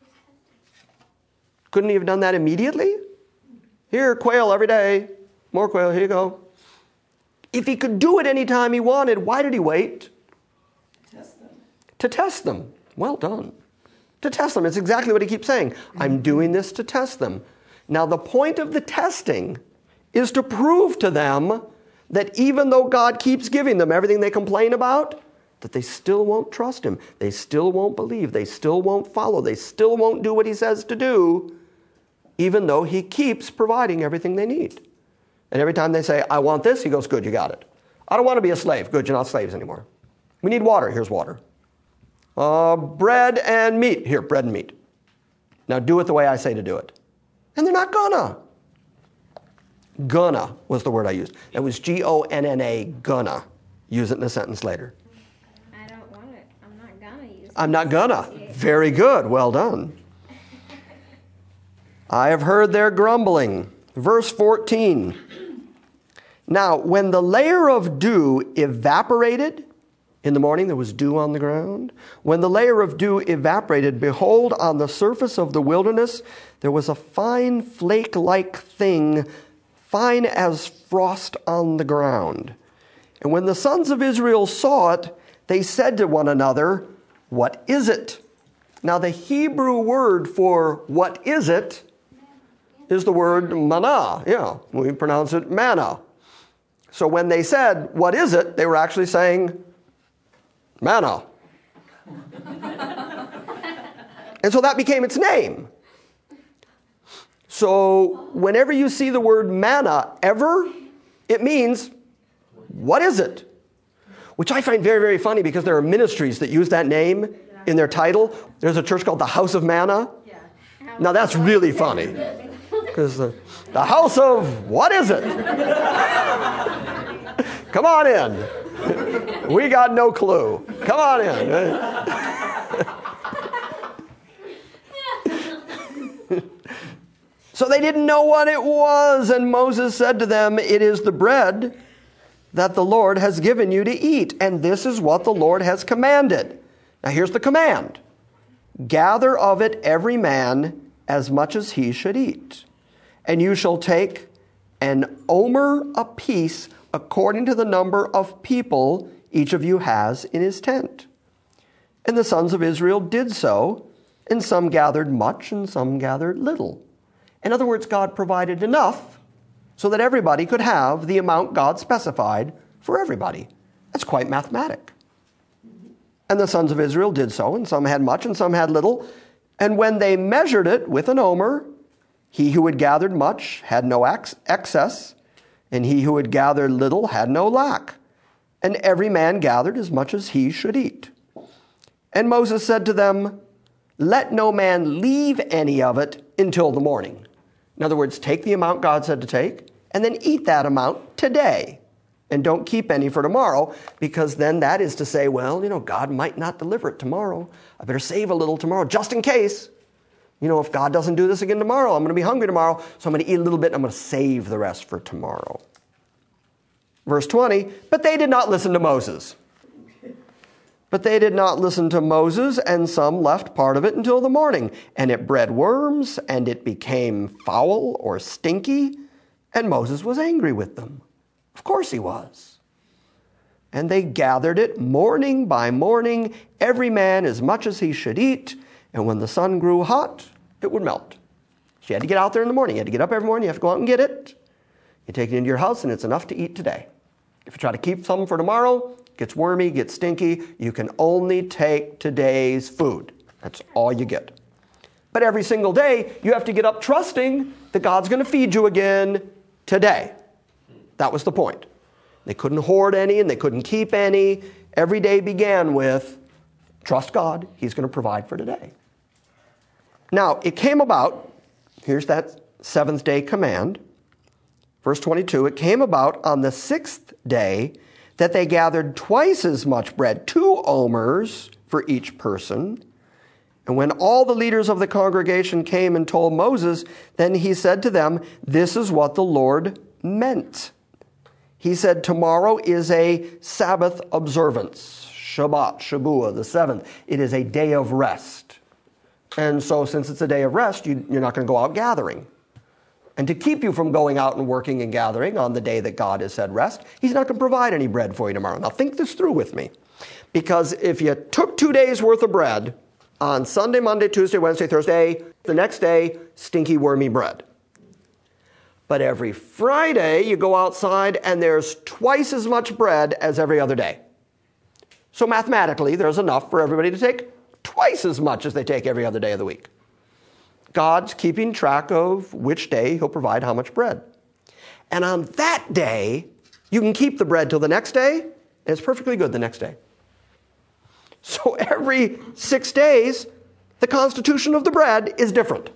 Speaker 2: Couldn't he have done that immediately? Here, quail every day. More quail, here you go. If he could do it anytime he wanted, why did he wait? Test them. To test them. Well done. To test them. It's exactly what he keeps saying. I'm doing this to test them. Now, the point of the testing is to prove to them that even though God keeps giving them everything they complain about, that they still won't trust him. They still won't believe. They still won't follow. They still won't do what he says to do, even though he keeps providing everything they need. And every time they say, I want this, he goes, good, you got it. I don't want to be a slave. Good, you're not slaves anymore. We need water. Here's water. Uh, bread and meat. Here, bread and meat. Now do it the way I say to do it. And they're not gonna. Gonna was the word I used. It was G O N N A, gonna. Use it in a sentence later.
Speaker 4: I don't want it. I'm not gonna use it.
Speaker 2: I'm not gonna. Very good. Well done. I have heard their grumbling. Verse fourteen. Now, when the layer of dew evaporated, in the morning there was dew on the ground. When the layer of dew evaporated, behold, on the surface of the wilderness, there was a fine flake-like thing, fine as frost on the ground. And when the sons of Israel saw it, they said to one another, what is it? Now, the Hebrew word for what is it is the word manna. Yeah, we pronounce it manna. So when they said, what is it? They were actually saying, manna. And so that became its name. So whenever you see the word manna ever, it means, what is it? Which I find very, very funny because there are ministries that use that name in their title. There's a church called the House of Manna. Now that's really funny. Because the, the house of, what is it? Come on in. We got no clue. Come on in. So they didn't know what it was. And Moses said to them, it is the bread that the Lord has given you to eat. And this is what the Lord has commanded. Now here's the command. Gather of it every man as much as he should eat. And you shall take an omer apiece according to the number of people each of you has in his tent. And the sons of Israel did so, and some gathered much and some gathered little. In other words, God provided enough so that everybody could have the amount God specified for everybody. That's quite mathematic. And the sons of Israel did so, and some had much and some had little. And when they measured it with an omer, he who had gathered much had no excess, and he who had gathered little had no lack. And every man gathered as much as he should eat. And Moses said to them, let no man leave any of it until the morning. In other words, take the amount God said to take, and then eat that amount today. And don't keep any for tomorrow, because then that is to say, well, you know, God might not deliver it tomorrow. I better save a little tomorrow, just in case. You know, if God doesn't do this again tomorrow, I'm going to be hungry tomorrow, so I'm going to eat a little bit, and I'm going to save the rest for tomorrow. Verse twenty, but they did not listen to Moses. But they did not listen to Moses, and some left part of it until the morning. And it bred worms, and it became foul or stinky, and Moses was angry with them. Of course he was. And they gathered it morning by morning, every man as much as he should eat, and when the sun grew hot, it would melt. So you had to get out there in the morning. You had to get up every morning, you have to go out and get it. You take it into your house, and it's enough to eat today. If you try to keep some for tomorrow, it gets wormy, gets stinky. You can only take today's food. That's all you get. But every single day, you have to get up trusting that God's going to feed you again today. That was the point. They couldn't hoard any, and they couldn't keep any. Every day began with, trust God, He's going to provide for today. Now, it came about, here's that seventh day command. Verse twenty-two, it came about on the sixth day that they gathered twice as much bread, two omers for each person. And when all the leaders of the congregation came and told Moses, then he said to them, this is what the Lord meant. He said, tomorrow is a Sabbath observance, Shabbat, Shabuah, the seventh. It is a day of rest. And so since it's a day of rest, you, you're not going to go out gathering. And to keep you from going out and working and gathering on the day that God has said rest, He's not going to provide any bread for you tomorrow. Now think this through with me. Because if you took two days worth of bread on Sunday, Monday, Tuesday, Wednesday, Thursday, the next day, stinky, wormy bread. But every Friday, you go outside and there's twice as much bread as every other day. So mathematically, there's enough for everybody to take twice as much as they take every other day of the week. God's keeping track of which day He'll provide how much bread. And on that day, you can keep the bread till the next day, and it's perfectly good the next day. So every six days, the constitution of the bread is different.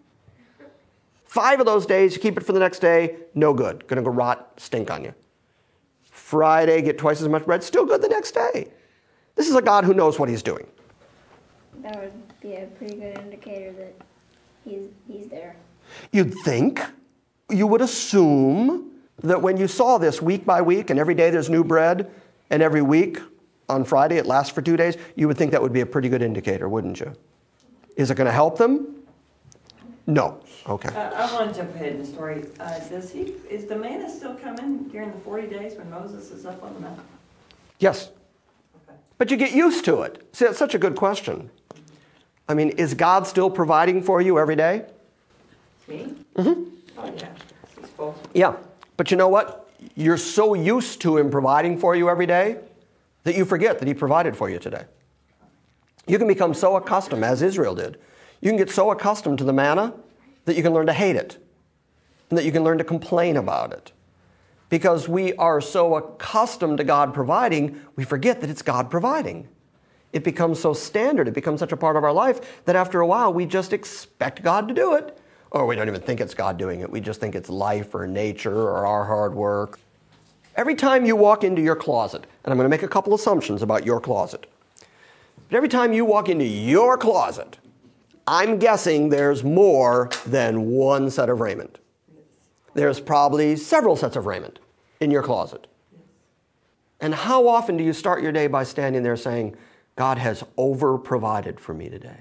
Speaker 2: Five of those days, you keep it for the next day, no good. Going to go rot, stink on you. Friday, get twice as much bread, still good the next day. This is a God who knows what He's doing.
Speaker 4: That would be a pretty good indicator that he's, he's there.
Speaker 2: You'd think, you would assume that when you saw this week by week, and every day there's new bread, and every week on Friday it lasts for two days, you would think that would be a pretty good indicator, wouldn't you? Is it going to help them? No. Okay.
Speaker 5: Uh, I want to jump ahead in the story. Uh, does he? Is the manna still coming during the forty days when Moses is up on the mountain?
Speaker 2: Yes.
Speaker 5: Okay.
Speaker 2: But you get used to it. See, that's such a good question. I mean, is God still providing for you every day?
Speaker 5: Me?
Speaker 2: Mm-hmm.
Speaker 5: Oh, yeah. He's full.
Speaker 2: Yeah. But you know what? You're so used to Him providing for you every day that you forget that He provided for you today. You can become so accustomed, as Israel did. You can get so accustomed to the manna that you can learn to hate it, and that you can learn to complain about it. Because we are so accustomed to God providing, we forget that it's God providing. It becomes so standard, it becomes such a part of our life that after a while we just expect God to do it. Or we don't even think it's God doing it. We just think it's life or nature or our hard work. Every time you walk into your closet, and I'm going to make a couple assumptions about your closet. But every time you walk into your closet, I'm guessing there's more than one set of raiment. There's probably several sets of raiment in your closet. And how often do you start your day by standing there saying, God has over-provided for me today?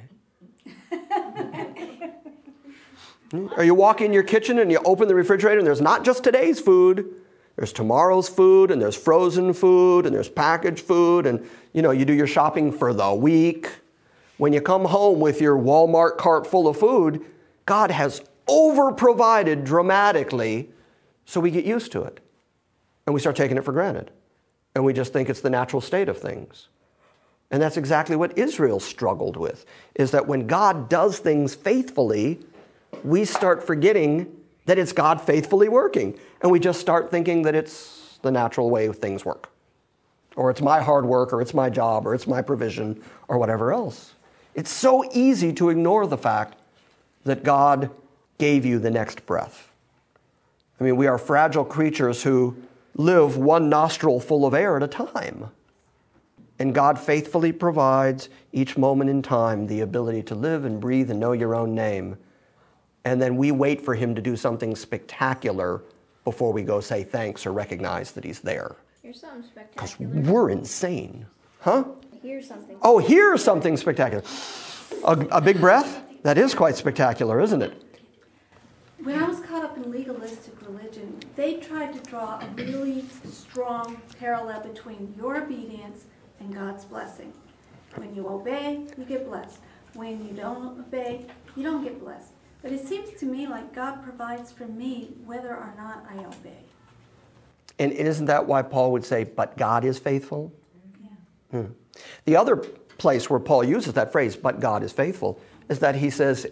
Speaker 2: Or you walk in your kitchen and you open the refrigerator and there's not just today's food. There's tomorrow's food, and there's frozen food, and there's packaged food, and you know, you do your shopping for the week. When you come home with your Walmart cart full of food, God has over-provided dramatically, so we get used to it. And we start taking it for granted. And we just think it's the natural state of things. And that's exactly what Israel struggled with, is that when God does things faithfully, we start forgetting that it's God faithfully working. And we just start thinking that it's the natural way things work. or it's my hard work, or it's my job, or it's my provision, or whatever else. It's so easy to ignore the fact that God gave you the next breath. I mean, we are fragile creatures who live one nostril full of air at a time. And God faithfully provides each moment in time the ability to live and breathe and know your own name. And then we wait for him to do something spectacular before we go say thanks or recognize that he's there.
Speaker 4: Here's something
Speaker 2: Because
Speaker 4: spectacular.
Speaker 2: we're insane. Huh?
Speaker 4: Here's something.
Speaker 2: Oh, here's something spectacular. A, a big breath? That is quite spectacular, isn't it?
Speaker 6: When I was caught up in legalistic religion, they tried to draw a really strong parallel between your obedience and God's blessing. When you obey, you get blessed. When you don't obey, you don't get blessed. But it seems to me like God provides for me whether or not I obey.
Speaker 2: And isn't that why Paul would say, but God is faithful?
Speaker 6: Yeah.
Speaker 2: Hmm. The other place where Paul uses that phrase, but God is faithful, is that he says,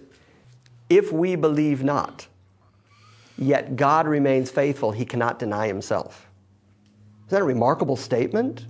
Speaker 2: if we believe not, yet God remains faithful, he cannot deny himself. Is that a remarkable statement?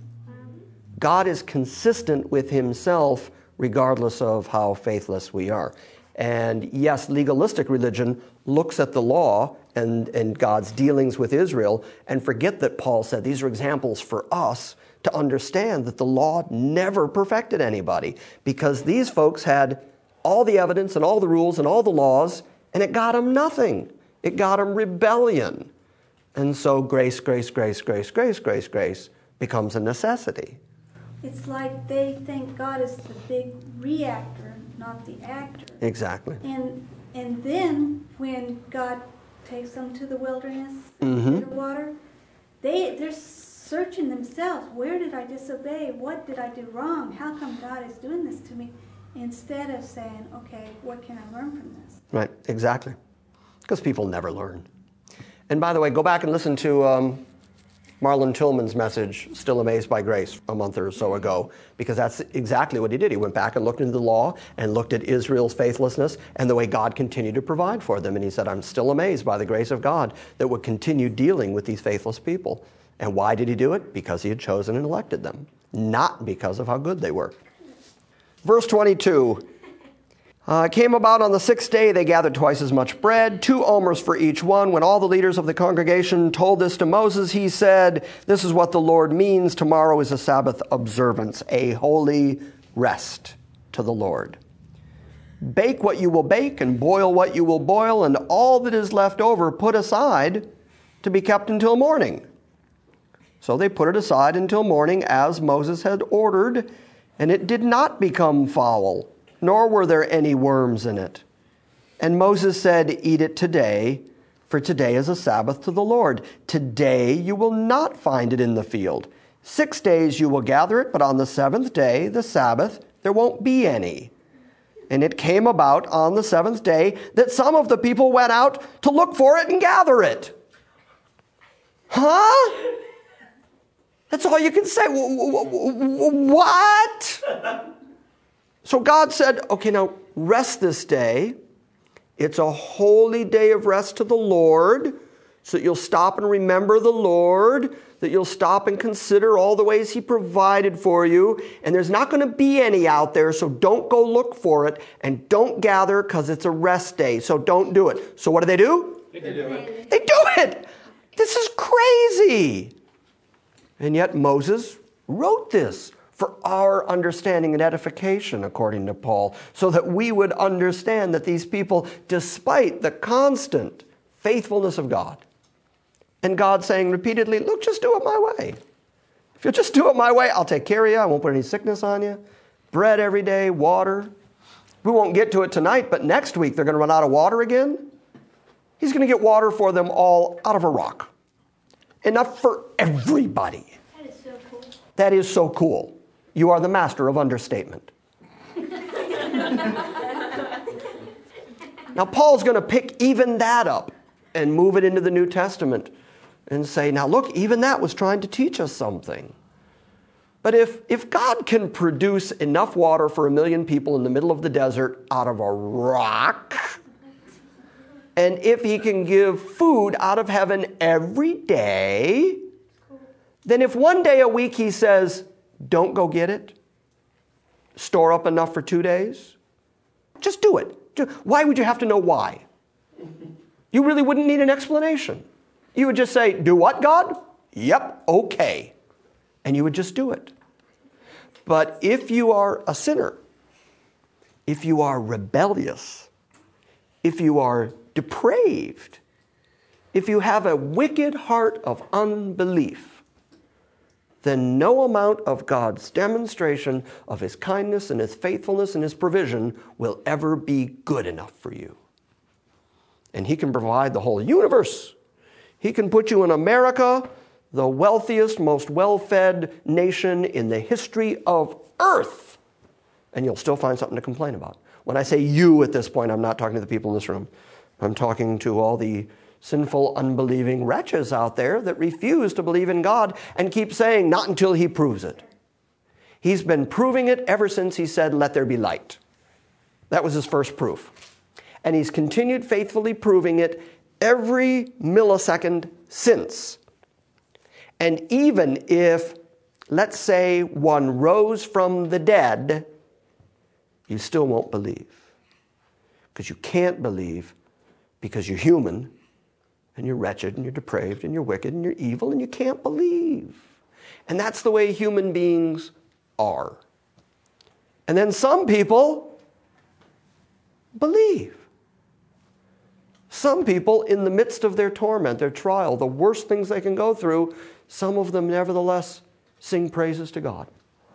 Speaker 2: God is consistent with himself regardless of how faithless we are. And yes, legalistic religion looks at the law and, and God's dealings with Israel and forget that Paul said these are examples for us to understand that the law never perfected anybody, because these folks had all the evidence and all the rules and all the laws, and it got them nothing. It got them rebellion. And so grace, grace, grace, grace, grace, grace, grace becomes a necessity.
Speaker 6: It's like they think God is the big reactor, not the actor.
Speaker 2: Exactly.
Speaker 6: And and then when God takes them to the wilderness,
Speaker 2: Mm-hmm.
Speaker 6: to the water, they they're searching themselves. Where did I disobey? What did I do wrong? How come God is doing this to me? Instead of saying, okay, what can I learn from this?
Speaker 2: Right, exactly. Because people never learn. And by the way, go back and listen to um, Marlon Tillman's message, Still Amazed by Grace, a month or so ago, because that's exactly what he did. He went back and looked into the law and looked at Israel's faithlessness and the way God continued to provide for them. And he said, I'm still amazed by the grace of God that would continue dealing with these faithless people. And why did he do it? Because he had chosen and elected them, not because of how good they were. Verse twenty-two. Uh, it came about on the sixth day they gathered twice as much bread, two omers for each one. When all the leaders of the congregation told this to Moses, he said, this is what the Lord means. Tomorrow is a Sabbath observance, a holy rest to the Lord. Bake what you will bake and boil what you will boil, and all that is left over put aside to be kept until morning. So they put it aside until morning as Moses had ordered, and it did not become foul, nor were there any worms in it. And Moses said, eat it today, for today is a Sabbath to the Lord. Today you will not find it in the field. Six days you will gather it, but on the seventh day, the Sabbath, there won't be any. And it came about on the seventh day that some of the people went out to look for it and gather it. Huh? That's all you can say. What? So God said, okay, now rest this day. It's a holy day of rest to the Lord, so that you'll stop and remember the Lord, that you'll stop and consider all the ways he provided for you. And there's not going to be any out there, so don't go look for it, and don't gather because it's a rest day, so don't do it. So what do they do?
Speaker 3: They can do it.
Speaker 2: They do it. This is crazy. And yet Moses wrote this for our understanding and edification, according to Paul, so that we would understand that these people, despite the constant faithfulness of God, and God saying repeatedly, look, just do it my way. If you'll just do it my way, I'll take care of you. I won't put any sickness on you. Bread every day, water. We won't get to it tonight, but next week they're going to run out of water again. He's going to get water for them all out of a rock. Enough for everybody.
Speaker 6: That is so cool.
Speaker 2: That is so cool. You are the master of understatement. Now, Paul's going to pick even that up and move it into the New Testament and say, now look, even that was trying to teach us something. But if, if God can produce enough water for a million people in the middle of the desert out of a rock, and if he can give food out of heaven every day, then if one day a week he says, don't go get it, store up enough for two days, just do it. Why would you have to know why? You really wouldn't need an explanation. You would just say, do what, God? Yep, okay. And you would just do it. But if you are a sinner, if you are rebellious, if you are depraved, if you have a wicked heart of unbelief, then no amount of God's demonstration of his kindness and his faithfulness and his provision will ever be good enough for you. And he can provide the whole universe. He can put you in America, the wealthiest, most well-fed nation in the history of earth, and you'll still find something to complain about. When I say you at this point, I'm not talking to the people in this room. I'm talking to all the sinful, unbelieving wretches out there that refuse to believe in God and keep saying, not until he proves it. He's been proving it ever since he said, let there be light. That was his first proof. And he's continued faithfully proving it every millisecond since. And even if, let's say, one rose from the dead, you still won't believe. Because you can't believe because you're human, and you're wretched, and you're depraved, and you're wicked, and you're evil, and you can't believe. And that's the way human beings are. And then some people believe. Some people, in the midst of their torment, their trial, the worst things they can go through, some of them nevertheless sing praises to God.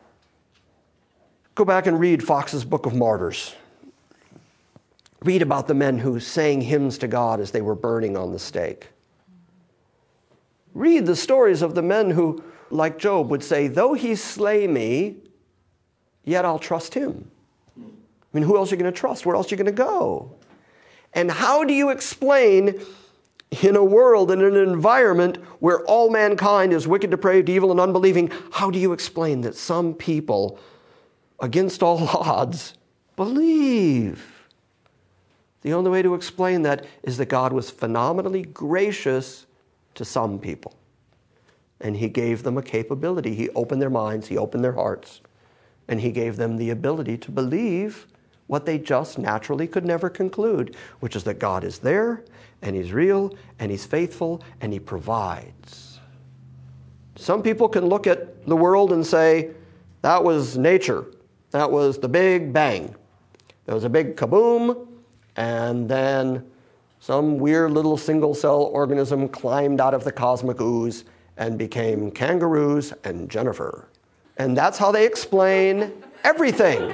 Speaker 2: Go back and read Fox's Book of Martyrs. Read about the men who sang hymns to God as they were burning on the stake. Read the stories of the men who, like Job, would say, though he slay me, yet I'll trust him. I mean, who else are you going to trust? Where else are you going to go? And how do you explain, in a world, in an environment where all mankind is wicked, depraved, evil, and unbelieving, how do you explain that some people, against all odds, believe? The only way to explain that is that God was phenomenally gracious to some people. And he gave them a capability. He opened their minds, he opened their hearts, and he gave them the ability to believe what they just naturally could never conclude, which is that God is there, and he's real, and he's faithful, and he provides. Some people can look at the world and say, that was nature. That was the Big Bang. There was a big kaboom, and then some weird little single-cell organism climbed out of the cosmic ooze and became kangaroos and Jennifer. And that's how they explain everything.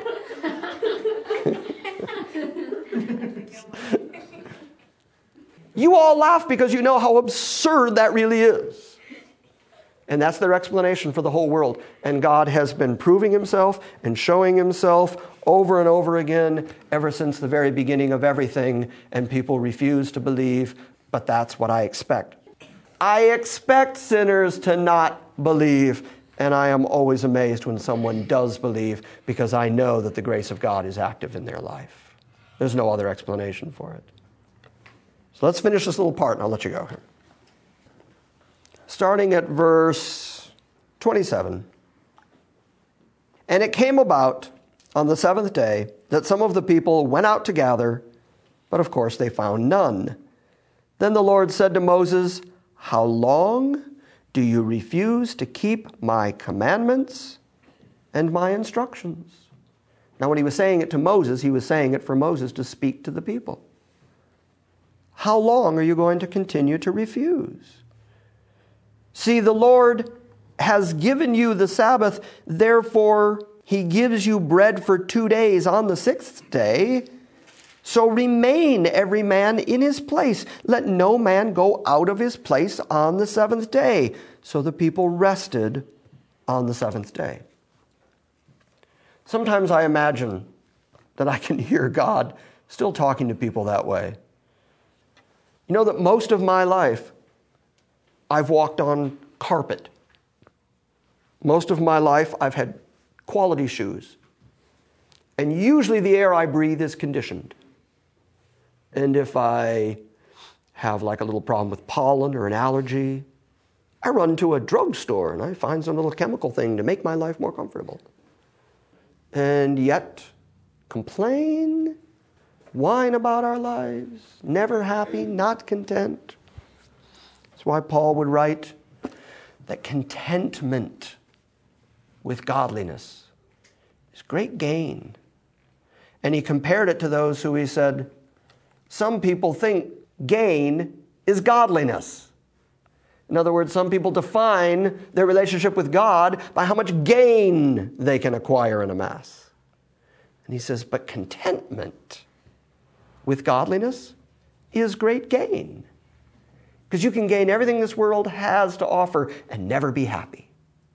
Speaker 2: You all laugh because you know how absurd that really is. And that's their explanation for the whole world. And God has been proving himself and showing himself over and over again ever since the very beginning of everything, and people refuse to believe, but that's what I expect. I expect sinners to not believe, and I am always amazed when someone does believe, because I know that the grace of God is active in their life. There's no other explanation for it. So let's finish this little part, and I'll let you go here. Starting at verse twenty-seven. And it came about on the seventh day that some of the people went out to gather, but of course they found none. Then the Lord said to Moses, how long do you refuse to keep my commandments and my instructions? Now, when he was saying it to Moses, he was saying it for Moses to speak to the people. How long are you going to continue to refuse? See, the Lord has given you the Sabbath, therefore he gives you bread for two days on the sixth day. So remain every man in his place. Let no man go out of his place on the seventh day. So the people rested on the seventh day. Sometimes I imagine that I can hear God still talking to people that way. You know that most of my life, I've walked on carpet. Most of my life, I've had quality shoes. And usually the air I breathe is conditioned. And if I have like a little problem with pollen or an allergy, I run to a drugstore and I find some little chemical thing to make my life more comfortable. And yet, complain, whine about our lives, never happy, not content. That's why Paul would write that contentment with godliness is great gain. And he compared it to those who he said, some people think gain is godliness. In other words, some people define their relationship with God by how much gain they can acquire and amass. And he says, but contentment with godliness is great gain. Because you can gain everything this world has to offer and never be happy.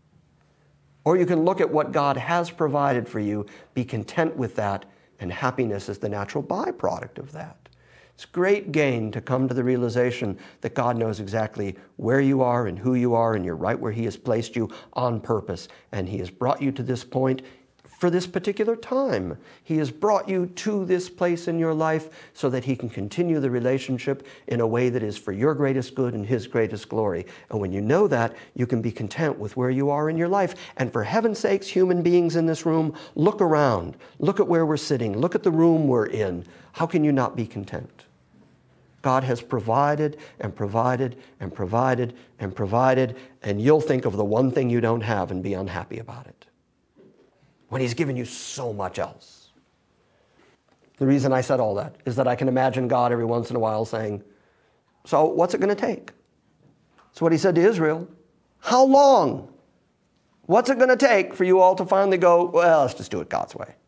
Speaker 2: Or you can look at what God has provided for you, be content with that, and happiness is the natural byproduct of that. It's great gain to come to the realization that God knows exactly where you are and who you are, and you're right where He has placed you on purpose. And He has brought you to this point for this particular time. He has brought you to this place in your life so that He can continue the relationship in a way that is for your greatest good and His greatest glory. And when you know that, you can be content with where you are in your life. And for heaven's sakes, human beings in this room, look around. Look at where we're sitting. Look at the room we're in. How can you not be content? God has provided and provided and provided and provided, and you'll think of the one thing you don't have and be unhappy about it, when He's given you so much else. The reason I said all that is that I can imagine God every once in a while saying, so what's it going to take? That's what He said to Israel. How long? What's it going to take for you all to finally go, well, let's just do it God's way?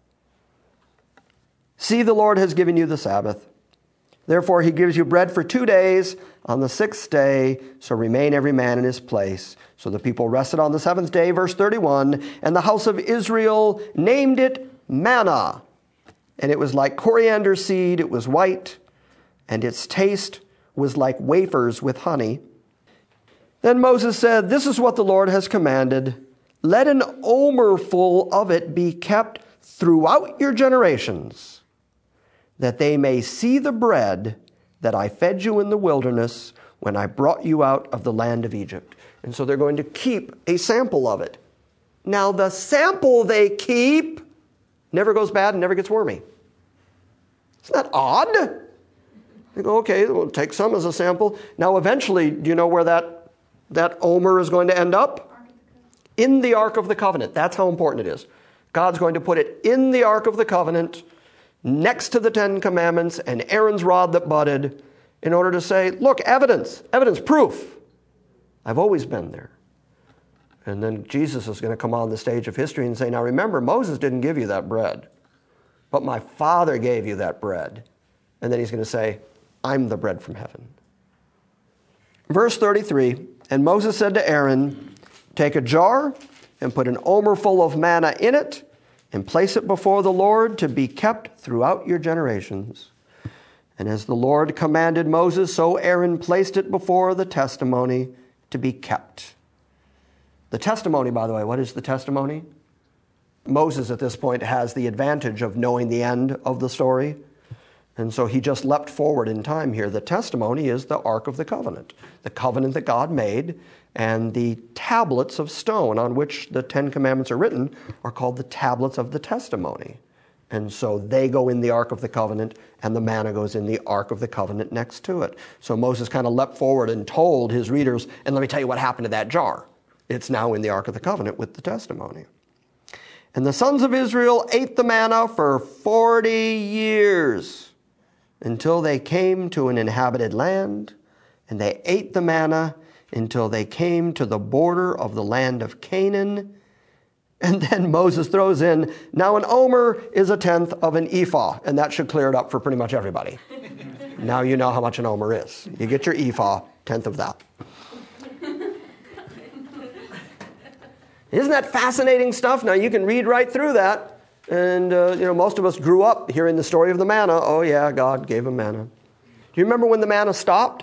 Speaker 2: See, the Lord has given you the Sabbath. Therefore, He gives you bread for two days. On the sixth day, so remain every man in his place. So the people rested on the seventh day, verse thirty-one, and the house of Israel named it manna. And it was like coriander seed, it was white, and its taste was like wafers with honey. Then Moses said, this is what the Lord has commanded. Let an omer full of it be kept throughout your generations, that they may see the bread that I fed you in the wilderness when I brought you out of the land of Egypt. And so they're going to keep a sample of it. Now, the sample they keep never goes bad and never gets wormy. Isn't that odd? They go, okay, we'll take some as a sample. Now, eventually, do you know where that, that omer is going to end up? In the Ark of the Covenant. That's how important it is. God's going to put it in the Ark of the Covenant, next to the Ten Commandments and Aaron's rod that budded, in order to say, look, evidence, evidence, proof. I've always been there. And then Jesus is going to come on the stage of history and say, now remember, Moses didn't give you that bread, but my Father gave you that bread. And then He's going to say, I'm the bread from heaven. Verse thirty-three, and Moses said to Aaron, take a jar and put an omer full of manna in it, and place it before the Lord to be kept throughout your generations. And as the Lord commanded Moses, so Aaron placed it before the testimony to be kept. The testimony, by the way, what is the testimony? Moses at this point has the advantage of knowing the end of the story. And so he just leapt forward in time here. The testimony is the Ark of the Covenant, the covenant that God made. And the tablets of stone on which the Ten Commandments are written are called the tablets of the testimony. And so they go in the Ark of the Covenant, and the manna goes in the Ark of the Covenant next to it. So Moses kind of leapt forward and told his readers, and let me tell you what happened to that jar. It's now in the Ark of the Covenant with the testimony. And the sons of Israel ate the manna for forty years until they came to an inhabited land, and they ate the manna until they came to the border of the land of Canaan. And then Moses throws in, now an omer is a tenth of an ephah, and that should clear it up for pretty much everybody. Now you know how much an omer is. You get your ephah, tenth of that. Isn't that fascinating stuff? Now you can read right through that, and uh, you know most of us grew up hearing the story of the manna. Oh yeah, God gave them manna. Do you remember when the manna stopped?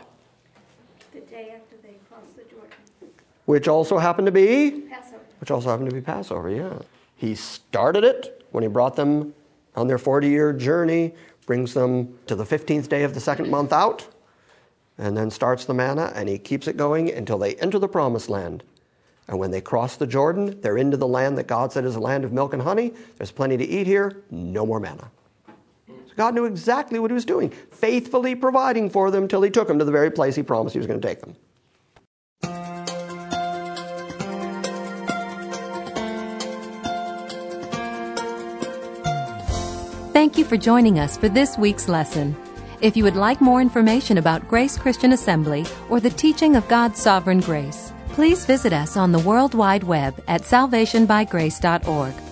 Speaker 2: Which also happened to be?
Speaker 6: Passover.
Speaker 2: Which also happened to be Passover, yeah. He started it when He brought them on their forty-year journey, brings them to the fifteenth day of the second month out. and then starts the manna, and he keeps it going until they enter the promised land. And when they cross the Jordan, they're into the land that God said is a land of milk and honey. There's plenty to eat here, no more manna. So God knew exactly what he was doing, faithfully providing for them till he took them to the very place he promised he was going to take them.
Speaker 1: Thank you for joining us for this week's lesson. If you would like more information about Grace Christian Assembly or the teaching of God's sovereign grace, please visit us on the World Wide Web at salvation by grace dot org